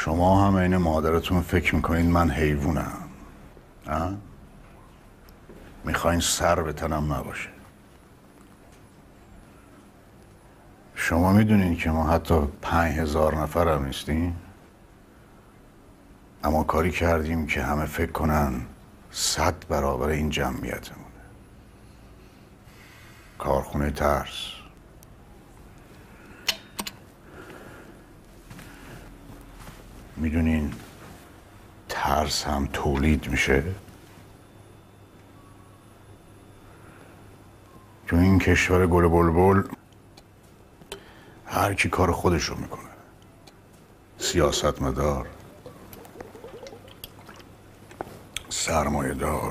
شما هم عین مادرتون فکر میکنین من حیوونم. میخواین سر به تنم نباشه. شما میدونین که ما حتی 5000 نفر هم نیستیم، اما کاری کردیم که همه فکر کنن 100 برابر این جمعیتمونه. کارخونه ترس. میدونین ترس هم تولید میشه؟ تو این کشور گل بلبل هر کی کار خودشو میکنه. سیاستمدار، سرمایه‌دار،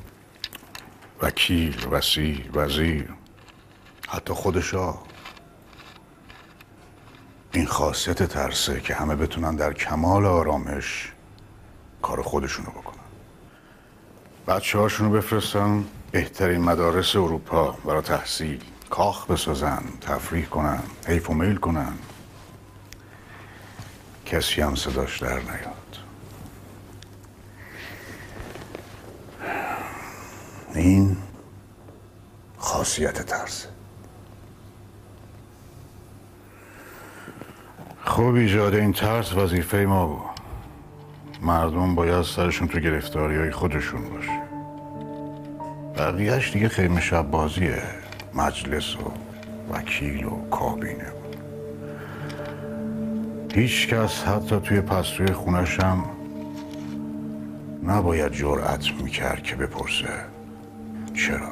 وکیل، وزیر، حتی خودشا. این خاصیت ترسه که همه بتونن در کمال آرامش کار خودشونو بکنن. بچه هاشونو بفرستن بهترین مدارس اروپا برای تحصیل، کاخ بسازن، تفریح کنن، حیف و میل کنن، کسی هم صداش در نیاد. این خاصیت ترسه. خب ایجاد این ترس وظیفه ما بود. مردم باید سرشون تو گرفتاری های خودشون باشه. بقیهش دیگه خیمه شب بازیه، مجلس و وکیل و کابینه. هیچ کس حتی توی پستوی خونش هم نباید جرأت میکرد که بپرسه چرا.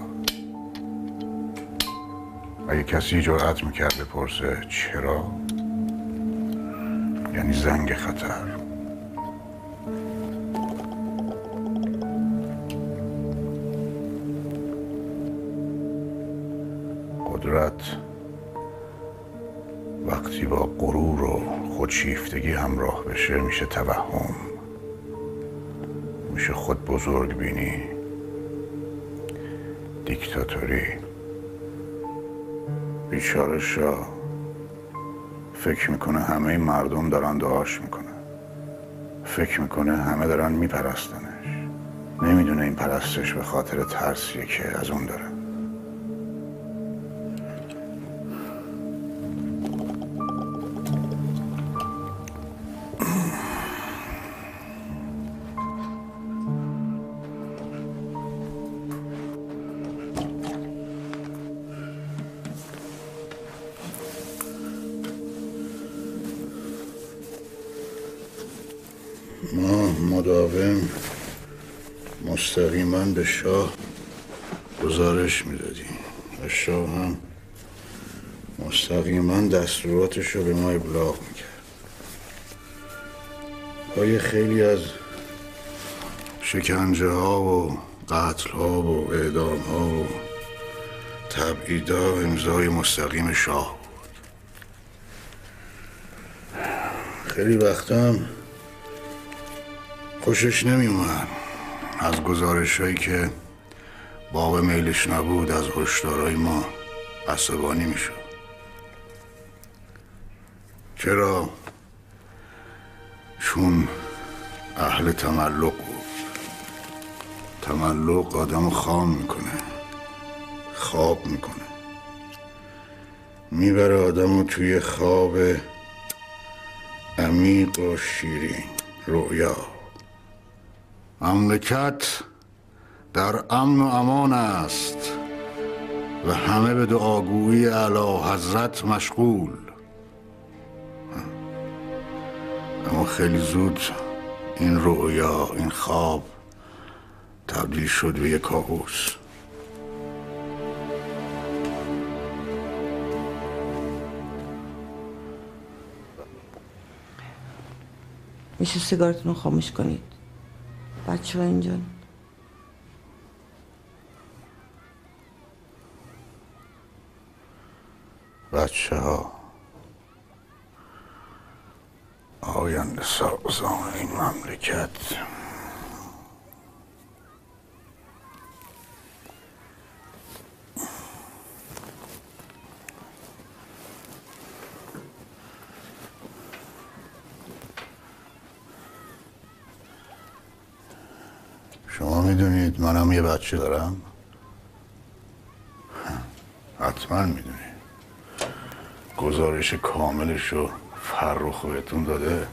اگه کسی جرأت میکرد بپرسه چرا، یعنی زنگ خطر. قدرت وقتی با غرور و خودشیفتگی همراه بشه میشه توهم، میشه خود بزرگ بینی، دیکتاتوری. بیچاره شاه فکر میکنه همه مردم دارن دعاش میکنن، فکر میکنه همه دارن میپرستنش، نمیدونه این پرستش به خاطر ترسیه که از اون داره. ما مداوم مستقیما به شاه گزارش میدادیم و شاه هم مستقیما دستوراتش رو به ما ابلاغ میکرد. پای خیلی از شکنجه ها و قتل ها و اعدام ها و تبعیدها امضای مستقیم شاه بود. خیلی وقتا هم خوشش نمیومد از گزارش هایی که باب میلش نبود، از هشدارهای ما عصبانی میشد. چرا؟ چون اهل تملق بود. تملق آدمو خام میکنه، خواب میکنه، میبره آدمو توی خواب عمیق و شیرین، رؤیا. مملکت در امن و امان است و همه به دعاگویی اعلی حضرت مشغول. اما خیلی زود این رؤیا، این خواب تبدیل شد به یک کابوس. میشه سیگارتون رو خاموش کنید؟ بچه ها اینجا. بچه ها آینده سازان این مملکت. شما میدونید منم یه بچه دارم؟ حتما میدونید. گزارش کاملش رو فرخ بهتون داده.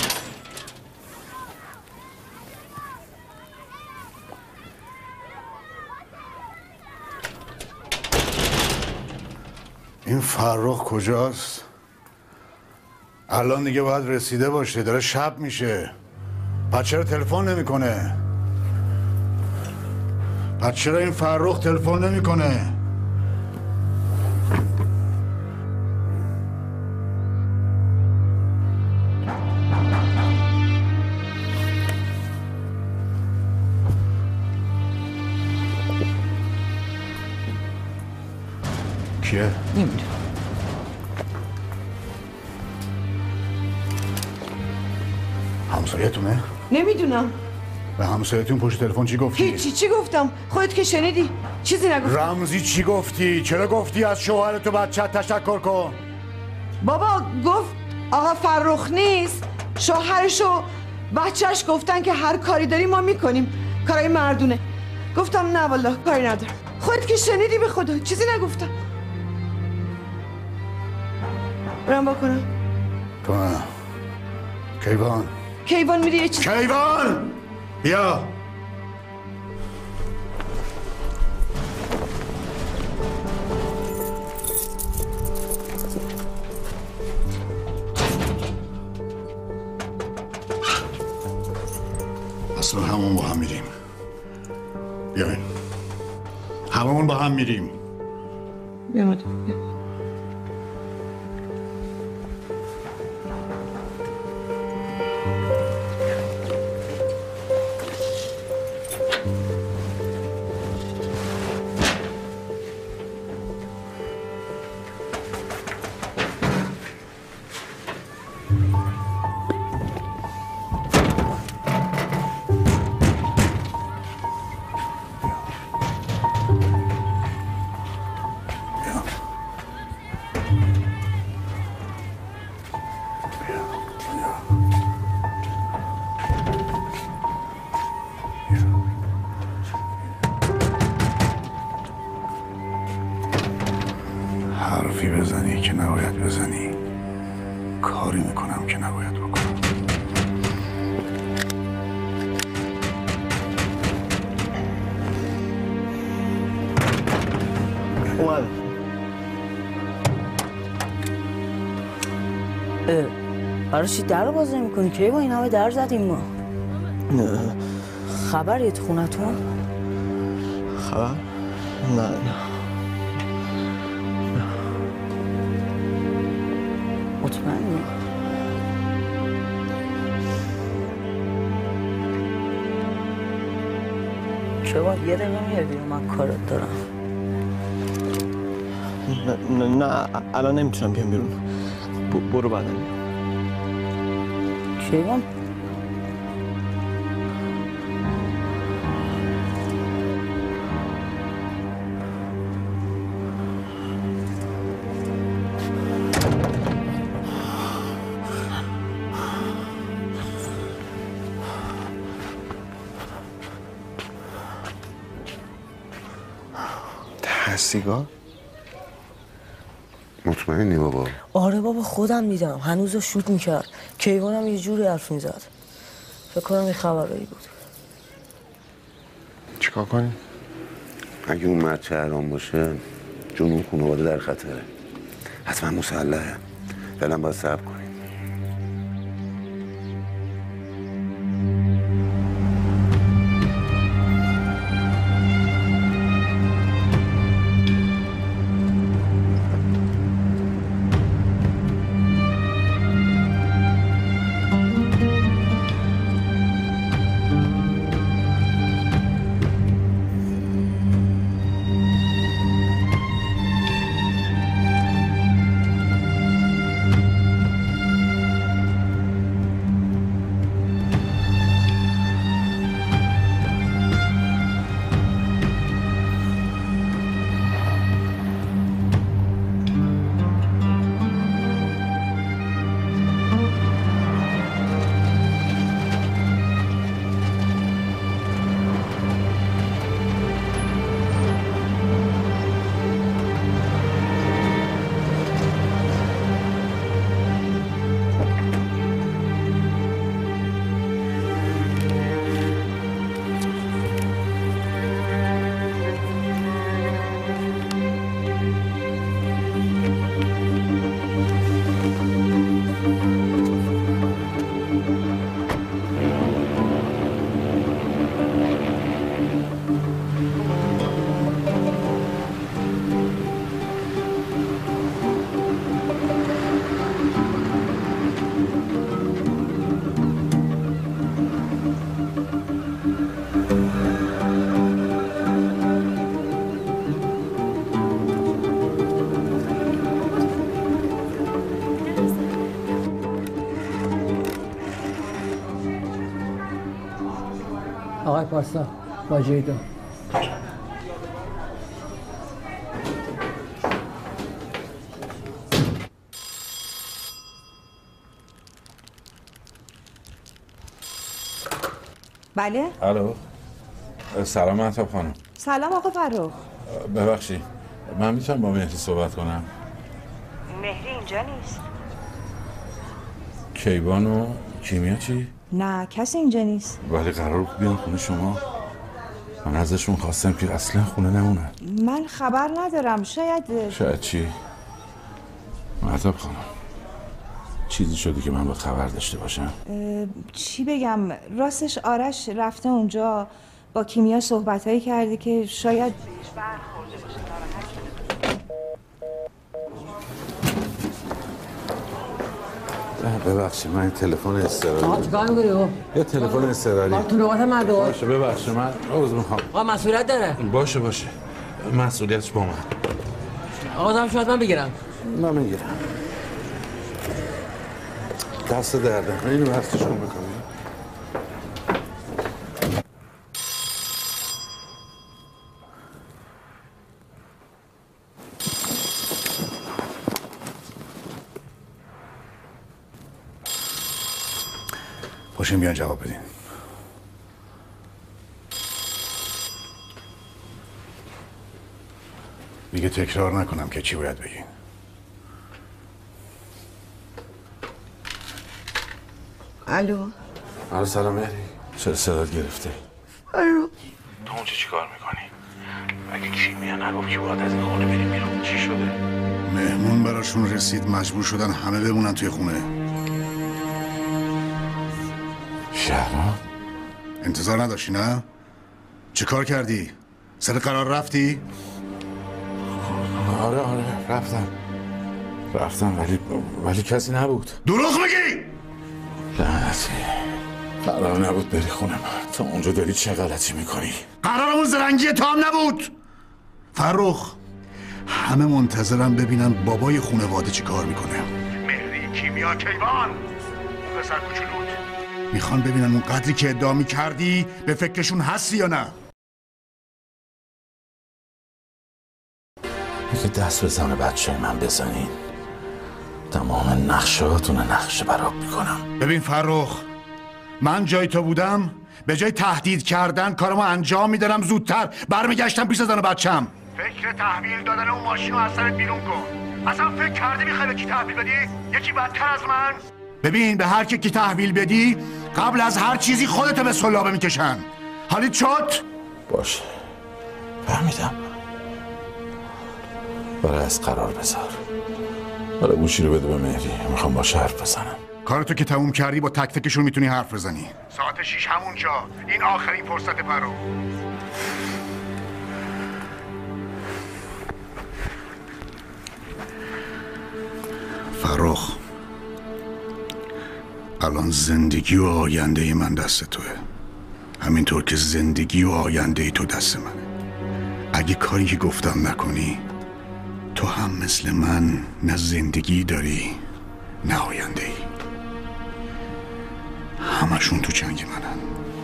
این فرخ کجاست؟ الان دیگه باید رسیده باشه، داره شب میشه. پس چرا تلفن نمیکنه؟ پس چرا این فرخ تلفن نمیکنه؟ کیه؟ نمیدونم. همسایتونه؟ نمیدونم. به همسایتون پشت تلفن چی گفتی؟ هیچی. چی گفتم؟ خودت که شنیدی. چیزی نگفتم. رمزی چی گفتی؟ چرا گفتی از شوهرت و بچه‌ت تشکر کن؟ بابا گفت آقا فرخ نیست، شوهرش و بچهش گفتن که هر کاری داریم ما میکنیم، کارای مردونه. گفتم نه والله کاری ندارم. خودت که شنیدی به خدا، چیزی نگفتم. برم بکنم. تو نه. کیوان کیوان میری یه چیز. کیوان بیا. اصلا همون با هم میریم. بیاین هممون با هم میریم. بیا. حرفی بزنی که نباید بزنی، کاری میکنم که نباید بکنم. اومد. برای چی در رو باز نمی کنی؟ کی با این همه در زدیم ما؟ خبریه تو خونتون؟ خبر؟ نه مطمئنی؟ چرا یه دقیقه میای بیرون، من کارت دارم. نه الان نمیتونم بیام بیرون. برو بعدا. کیوان سیگار؟ مطمئنی بابا؟ آره بابا خودم دیدم، هنوز رو شوت میکرد. کیوانم یه جوری حرف میزد، فکر کنم یه خبرایی بود. چیکار کنیم؟ اگه اون مرد شهران باشه جون اون خانواده در خطره، حتما مسلحه. فعلا باید صبر کنیم. واسا باجه دو بله؟ الو سلام مهتاب خانم. سلام آقا فرخ. ببخشید من میتونم با مهری صحبت کنم؟ مهری اینجا نیست. کیوان و کیمیا چی؟ نه کسی اینجا نیست. ولی قرار بود بیان خونه شما. من ازشون خواستم که اصلا خونه نمونن. من خبر ندارم. شاید چی؟ مهتاب خانم چیزی شده که من با خبر داشته باشم؟ چی بگم؟ راستش آرش رفته اونجا با کیمیا صحبتایی کرده که شاید بهش برخورده باشه. ببخشید من تلفن استرالی. چیکار می‌کنی؟ یه تلفن استرالی. تو نوبت مردم. باشه ببخشید من عذر میخوام. آقا مسئولیت داره. باشه مسئولیتش با من. آقا دارم شاید من بگیرم. من میگیرم. دست درده اینو بستش کن بکنی. پاشین بیان جواب بدین. دیگه تکرار نکنم که چی باید بگین. الو سلام مهری. چرا صدات گرفته؟ الو تو اونجا چی کار میکنی؟ اگه کیمیا نگفت که باید از این خونه بریم بیرون چی شده؟ مهمون براشون رسید مجبور شدن همه بمونن توی خونه. شهرام؟ انتظار نداشتی نه؟ چه کار کردی؟ سر قرار رفتی؟ آره رفتم ولی کسی نبود. دروغ میگی؟ لعنتی قرار نبود بری خونه من. تو اونجا داری چه غلطی میکنی؟ قرارمون زرنگی تو هم نبود. فرخ همه منتظرم ببینن بابای خونواده چی کار میکنه. مهری، کیمیا، کیوان، اون پسر کوچولوت میخوان ببینن اون قدری که ادعا میکردی به فکرشون هستی یا نه. اگه دست به زن بچه من بزنین تمام نقشهاتون نقشه براب میکنم. ببین فرخ من جای تو بودم به جای تهدید کردن کارمو انجام میدارم زودتر برمیگشتم پیش زن و بچم. فکر تحویل دادن اون ماشین رو از سرت بیرون کن. اصلا فکر کردی میخوای به کی تحویل بدی؟ یکی بدتر از من؟ ببین به هر کی تحویل بدی قبل از هر چیزی خودتو به سلابه میکشن. حالی شد؟ باشه فهمیدم. برای از قرار بذار. برای گوشی رو بده به مهری. میخوام باشه حرف بزنم. کارتو که تموم کردی با تک تکشون میتونی حرف بزنی. ساعت 6 همونجا. این آخرین فرصت پرو. فرخ الان زندگی و آینده من دست توه. همینطور که زندگی و آینده تو دست منه. اگه کاری که گفتم نکنی تو هم مثل من نه زندگی داری نه آینده ای. همشون تو جنگ منن.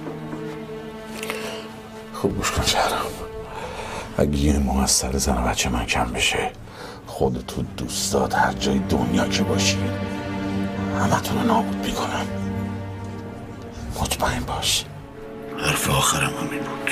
خوب گوش کن شهرام. اگه یه ماه از سر زن و بچه من کم بشه خودتو دوستات هر جای دنیا که باشی همتون رو نابود میکنم. مطمئن باش. حرف آخرم همین بود.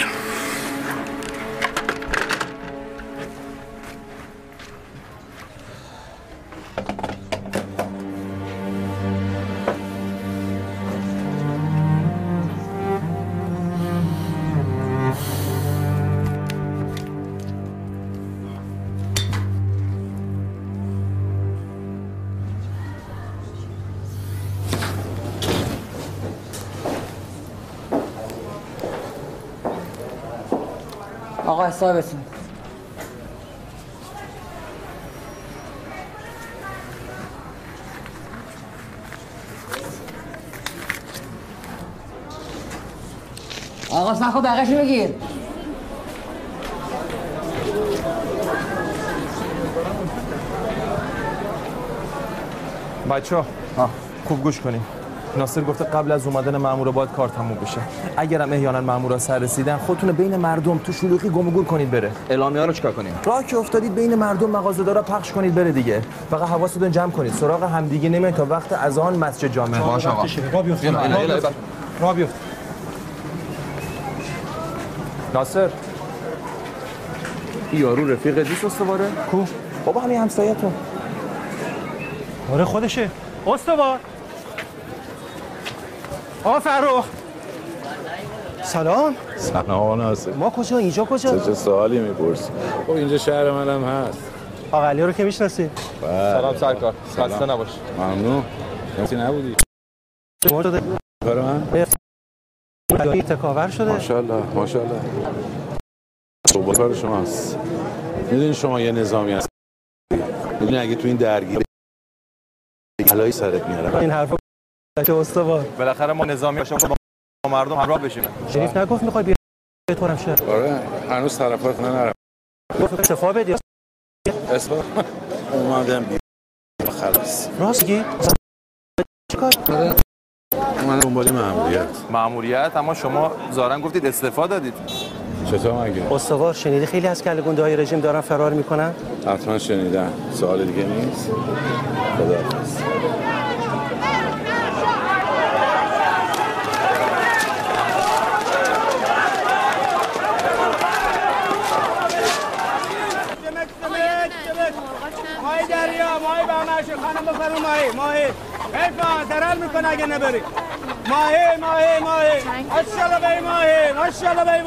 آقا حسابتون. آقا سخو بقیش بگیر. بچه ها خوب گوش کنیم. ناصر گفته قبل از اومدن مامورا باید کار تموم بشه. اگرم احیانا مامورا سر رسیدن خودتون بین مردم تو شلوغی گم و گور کنید بره. اعلامیه‌ها رو چیکار کنیم؟ راه که افتادید بین مردم مغازه‌دارا پخش کنید بره دیگه. فقط حواستون جمع کنید. سراغ همدیگه نمیاد تا وقت اذان مسجد جامع. باشه آقا. راه بیفت. ناصر یارو رفیق دیس استواره؟ کو؟ بابا همین همسایه‌تون. آره خودشه. استوار. آقا فرخ. سلام. سلام آقا ناصر. ما کجا؟ اینجا کجا؟ چه سوالی میپرسی؟ خب اینجا شهر منم هست. آقا علی رو که میشناسی؟ سلام سرکار. خسته نباش. ممنون. کسی نبودی؟ شما شده؟ کار من؟ تکاور شده؟ ماشاءالله ماشاءالله. صبح کار شماست. میدونی شما یه نظامی هست. میدونی اگه تو این درگیری بلایی سرت میاره. این حرفا که استوار. بالاخره ما نظامی باشیم با مردم همراه بشیم. شریف نگفت میخوای بیا طورم شه. آره هنوز طرفات نرم. گفت استفا بدی. اسفا اومدم بیا خلاص. راست میگی؟ چیکار؟ من دنبال مأموریت. مأموریت اما شما ظاهرا گفتید استعفا دادید. چطور مگه؟ استوار شنیدی خیلی از کله‌گونده‌های رژیم دارن فرار میکنن؟ حتما شنیدم. سوال دیگه نیست. خداحافظ. ماهی دریا، ماهی بهمنش خانم بفرمون ماهی حیفا ضرر میکنه اگه نبری ماهی ماشاءالله بی ماشاءالله بی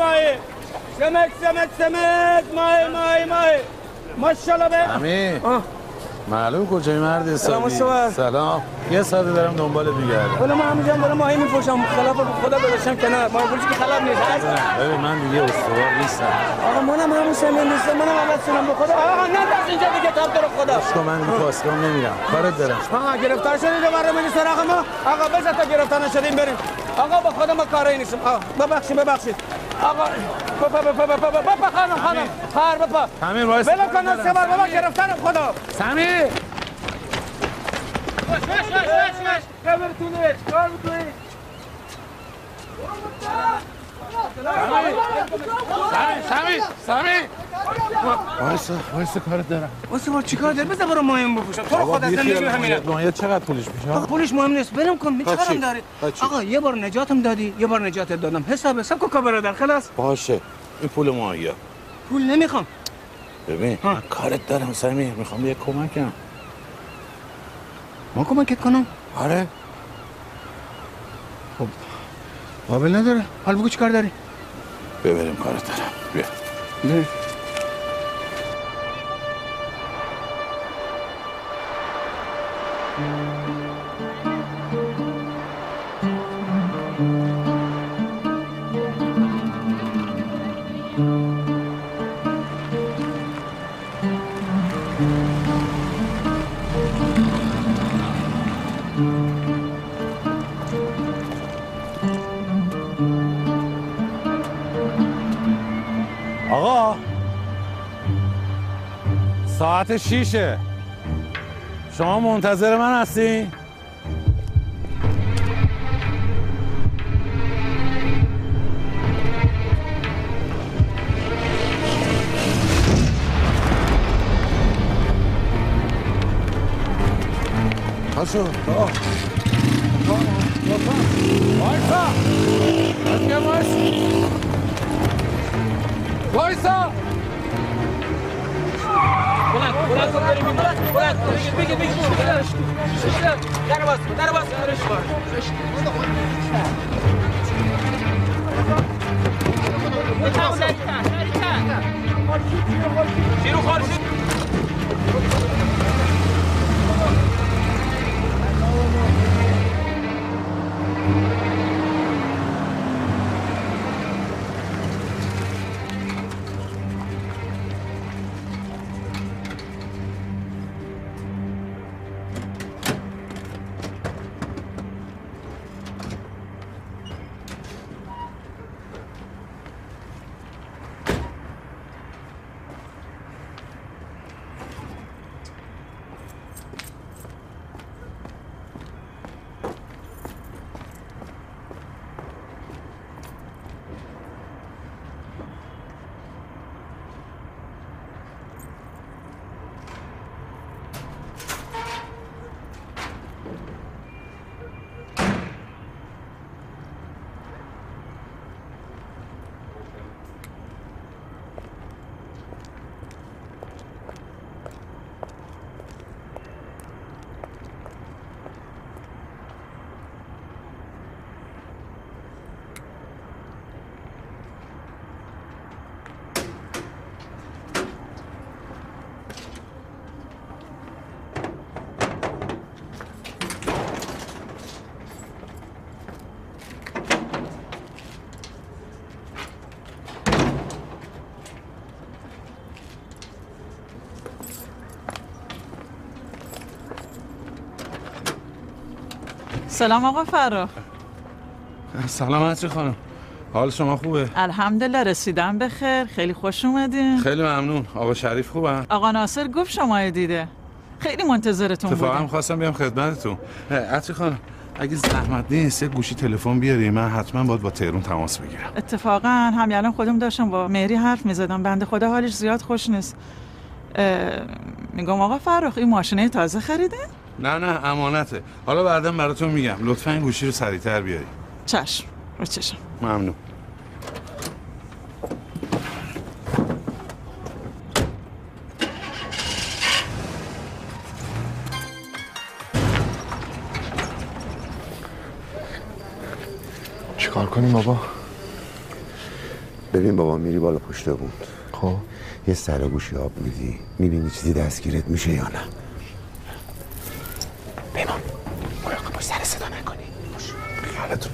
سمک ماهی ماشاءالله بی امین معلوم کجای مرد حسابی. سلام یه ساعته دارم دنبالت میگردم. ولی من همینجا دارم ماهی میفروشم خلاف خدا گذاشتم کنار ماهی فروشی که خلاف نیست. ببین من دیگه استوار نیستم. آقا منم همون سمن نیستم منم اول سنم به خدا. آقا ننداز اینجا دیگه تاب تو خدا. تو من تو اسلام نمیرم. کارت دارم. آقا گرفتار شدید دوباره من سراغ ما. آقا بذار تا گرفتار نشدیم بریم. آقا با خدا ما کاری نیستم. آقا ببخشید. آقا بپا خانم خیر بپا. سمیر وایس. بلا کن سوار بابا گرفتار خدا. سمیر کار بتونی. سمیر وایسا کارت دارم. واسه چیکار داری؟ بذار برو ماهیم بپوشم. تو خود از زندگی همینه. ماهی چقدر پولش میشه؟ آقا پولش مهم نیست. برم کن میچارم داری. آقا یه بار نجاتم دادی، یه بار نجاتت دادم. حساب کو برادر خلاص. باشه. این پول ماهیه. پول نمیخوام. ببین من کارت دارم سمیر میخوام یه کمکم. ما کمکت کنم؟ آره. خب قابل نداره. حال بگو چیکار داری؟ ببریم کارت دارم. بیا. نه. آقا ساعت 6 شما منتظر من هستی؟ پاشو وایسا سلام آقا فرخ. سلام عطری خانم، حال شما خوبه؟ الحمدلله رسیدم به خیر، خیلی خوش اومدین. خیلی ممنون. آقا شریف خوبه؟ آقا ناصر گفت شما دیده، خیلی منتظرتون بودم. اتفاقا خواستم بیام خدمتتون. عطری خانم اگه زحمت نیست یه گوشی تلفن بیاری، من حتما باید با تهران تماس بگیرم. اتفاقا همین الان خودم داشتم با مهری حرف میزدم، بنده خدا حالش زیاد خوش نیست. میگم آقا فرخ این ماشینه تازه خریده؟ نه امانته. حالا بعداً براتون میگم. لطفاً این گوشی رو سریعتر بیاری. چشم، رو چشم. ممنون. چیکار کنیم بابا؟ ببین بابا، میری بالا پشت بود، خب یه سر گوشی آب میدی، میبینی چیزی دستگیرت میشه یا نه. پیمان مراقب باش، سر صدا نکنی. باش خیالتون.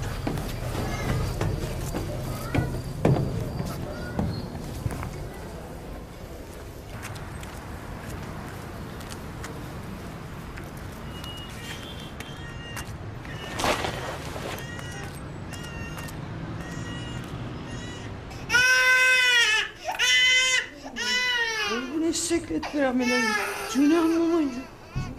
شکلت برم الهی جونم مامان جون.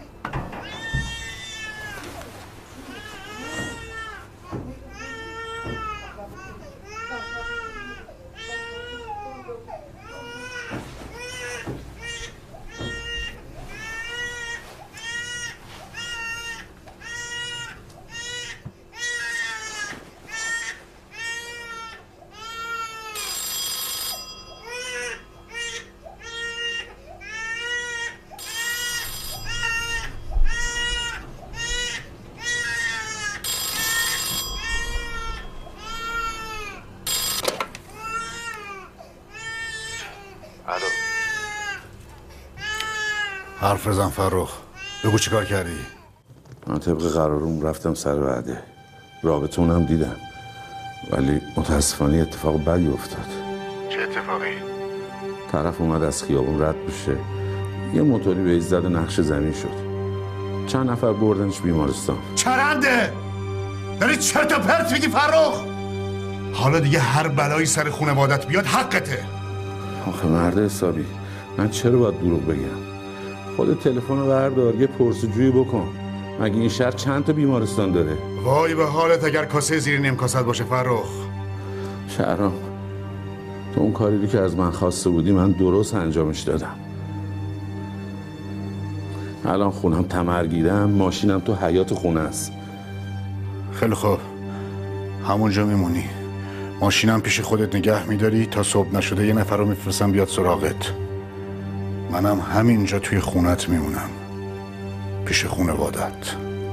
حرف بزن فرخ، بگو چی کار کردی؟ من طبق قرارم رفتم سر وعده، رابطونم دیدم، ولی متاسفانه اتفاق بدی افتاد. چه اتفاقی؟ طرف اومد از خیابون رد بشه، یه موتوری بهش زد و نقش زمین شد. چند نفر بردنش بیمارستان. چرنده؟ داری چرت و پرت میگی فرخ؟ حالا دیگه هر بلایی سر خانوادت بیاد حقته. آخه مرد حسابی، من چرا باید دروغ بگم؟ خود تلفن رو بردار، یه پرسجویی بکن. مگه این شهر چند تا بیمارستان داره؟ وای به حالت اگر کاسه زیر نیم کاست باشه فرخ. شهرام، تو اون کاری رو که از من خواسته بودی من درست انجامش دادم. الان خونم تمرگیدم، ماشینم تو حیاط خونه است. خیلی خوب، همونجا میمونی. ماشینم پیش خودت نگه میداری تا صبح نشده یه نفر رو میفرستم بیاد سراغت. منم همینجا توی خونت میمونم، پیش خونوادت.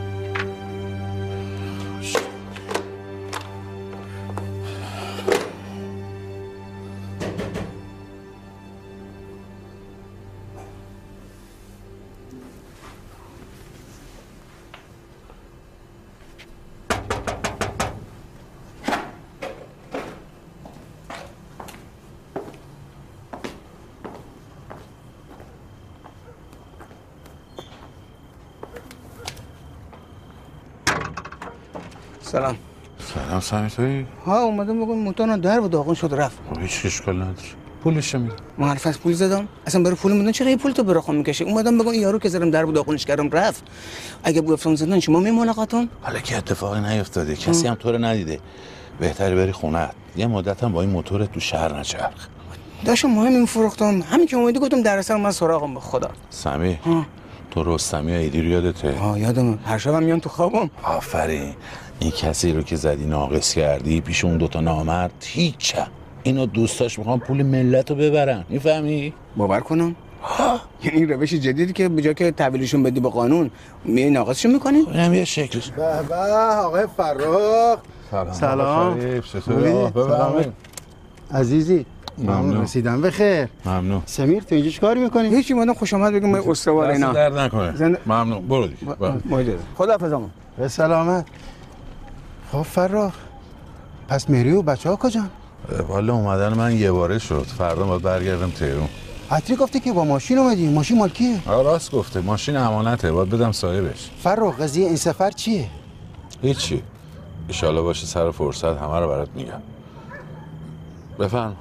سلام. سلام سمی تویی؟ ها اومدم بگم موتور در و داغون شد رفت. هیچ اشکال نداره. پولش میدم. معرف از پول زدم. اصلا برای پول میدن چرا این پول تو براخوام میکشی؟ اومدم بگم این یارو که زدم در و داغونش کردم رفت. اگه گفتم زدن شما میملاقاتون؟ حالا که اتفاقی نیفتاده، کسی هم تو رو ندیده. بهتره بری خونه‌ات. یه مدت هم با این موتور تو شهر نچرخ. داشتم مهم میفروختم. همین که اومدی گفتم در اصل من سراغم به خدا. سمی تو رستمی و ایدی رو یادته؟ یادمه. هر شبم میام تو خوابم. آفرین. این کسی رو که زدی ناقص کردی پیش اون دوتا نامرد هیچ. اینا دوستاش میخوان پول ملت رو ببرن، میفهمی؟ باور کنم؟ یعنی روش جدیدی که به جای که تحویلشون بدی به قانون می ناقصشون میکنی؟ اینم یه شکلش. به به آقای فرخ. سلام. سلام عزیزی. ممنون. رسیدم به خیر. ممنون. سمیر تو اینجا چیکار میکنی؟ هیچی، اومدم خوش آمد بگم من استوار اینا. درد نکنه. ممنون. برو دیگه. خداحافظ آقا. به سلامت. خب فرخ، پس مری و بچه‌ها کجان؟ والا اومدن من یه باره شد. فردا باید برگردم تهران. عطری گفته که با ماشین اومدی. ماشین مال کیه؟ راست گفته. ماشین امانته، باید بدم صاحبش. فرخ قضیه این سفر چیه؟ هیچی. ایشالا باشه سر فرصت همه رو برات میگم. بفهم.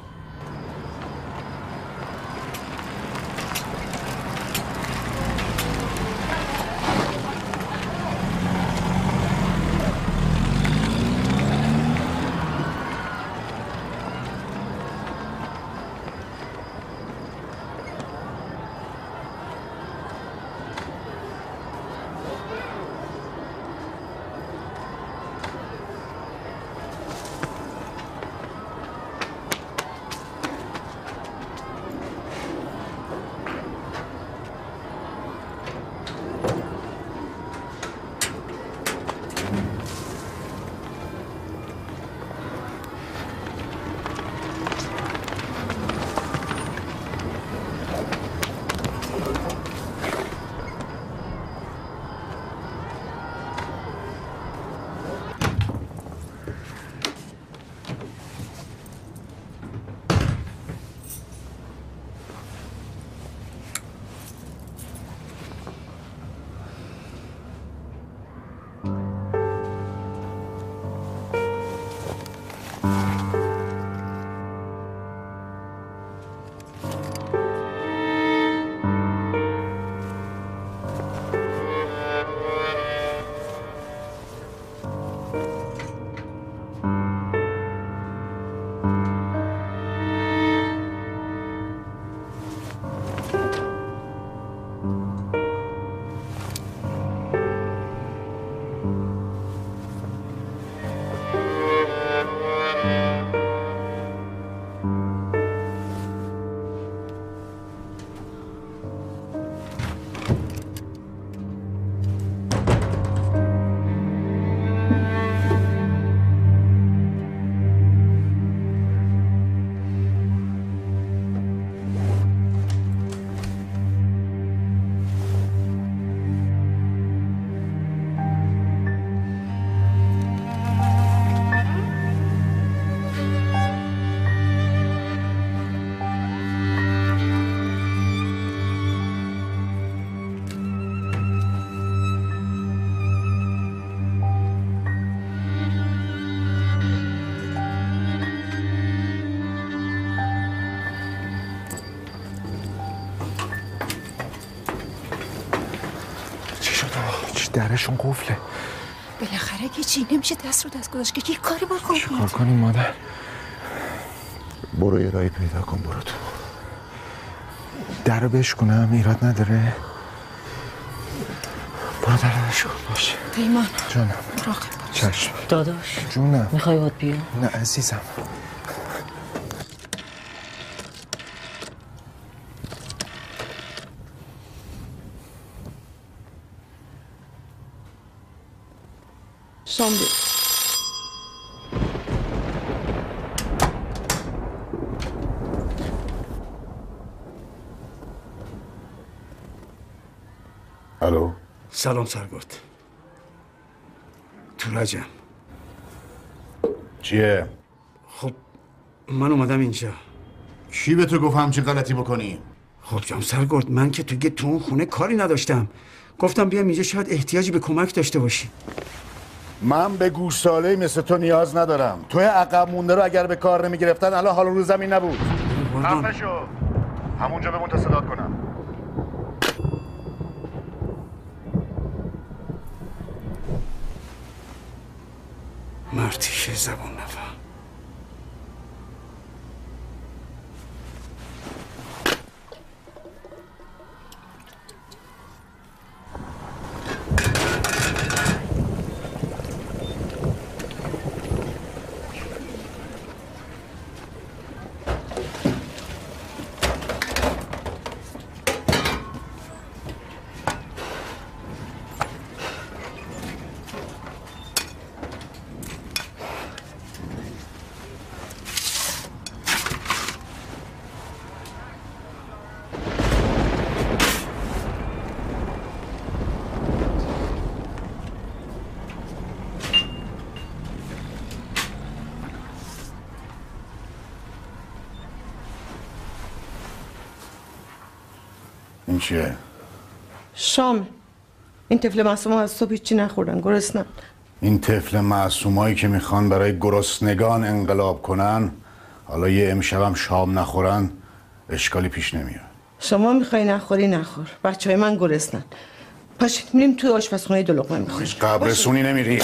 درشون قفله. بالاخره که چی نمیشه دست رو دست گذاشت که یه کاری بکن. چیکار کنیم مادر؟ برو یه راهی پیدا کن، برو تو. در رو بشکنم ایراد نداره؟ برو در رو بشکن. باشه پیمان جانم. مراقب باش. چشم داداش جونم. میخوای باد بیا؟ نه عزیزم. شام بیا. الو. سلام سرگرد. تورجم. چیه؟ خب من اومدم اینجا. کی به تو گفت همچین غلطی بکنی؟ خب جام سرگرد، من که تو اون خونه کاری نداشتم. گفتم بیام اینجا شاید احتیاجی به کمک داشته باشی. من به گوساله مثل تو نیاز ندارم. توی عقب مونده رو اگر به کار نمیگرفتن الان حال روز زمین نبود. خفه شو. همونجا بمون تا صدات کنم. مردی که زبون نفهم. این چیه؟ شام. این طفل معصوم از صبح هیچی نخوردن، گرسنن. این طفل معصومایی که میخوان برای گرسنگان انقلاب کنن حالا یه امشبم شام نخورن اشکالی پیش نمیاد. شما میخوای نخوری نخور. بچهای من گرسنن. پاشید میریم تو آشپزخونه دو لقمه میخوریم. قبرسونی نمیری.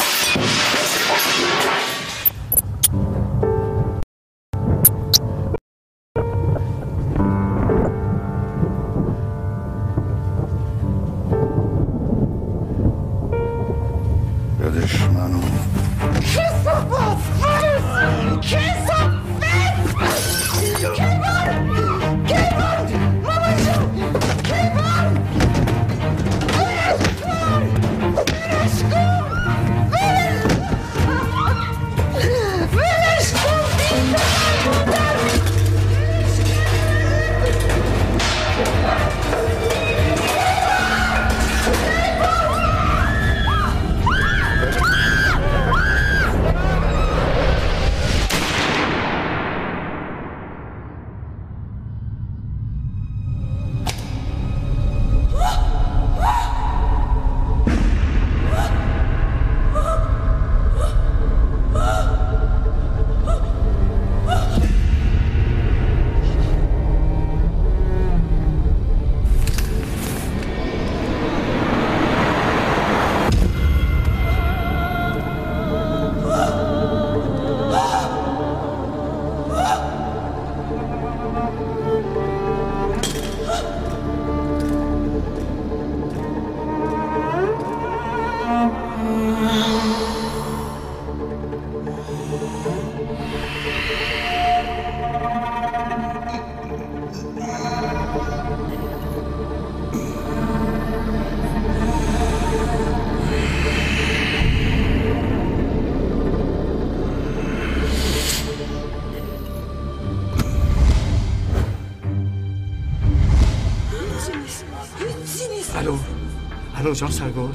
الو جناب سرگرد.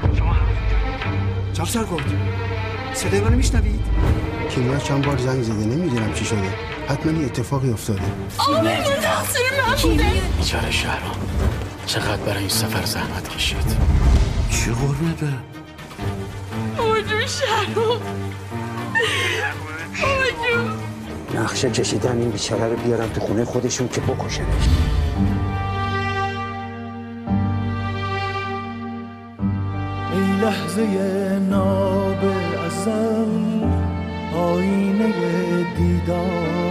جناب سرگرد صدای منو میشنوید؟ کیمیا چند بار زنگ زده نمیدونم چی شده. حتما یه اتفاقی افتاده. آقا من تقصیر من بوده. بیچاره شهرام چقدر برای این سفر زحمت کشید. چی قربونه برم؟ بابا جون شهرام. بابا جون. نقشه کشیدن این بیچاره رو بیارم تو خونه خودشون که بکشنش. لحظه ناب ازل آینه دیدار